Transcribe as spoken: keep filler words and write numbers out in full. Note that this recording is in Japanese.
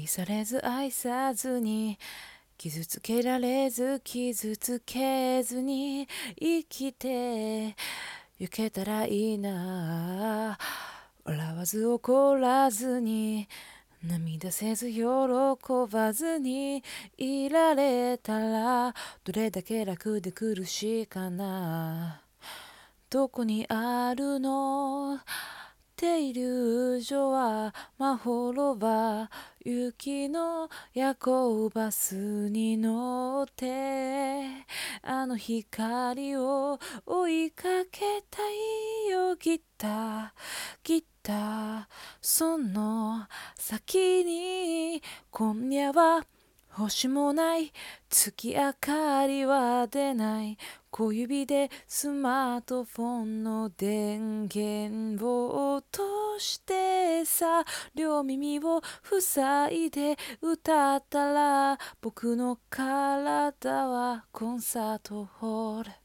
愛されず愛さずに傷つけられず傷つけずに生きてゆけたらいいな。笑わず怒らずに涙せず喜ばずにいられたらどれだけ楽で苦しいかな。どこにあるの停留所はまほろば雪の夜行バスに乗ってあの光を追いかけたいよ。ギターギターその先に今夜は星もない月明かりは出ない小指でスマートフォンの電源を落としてさ両耳を塞いで歌ったら僕の体はコンサートホール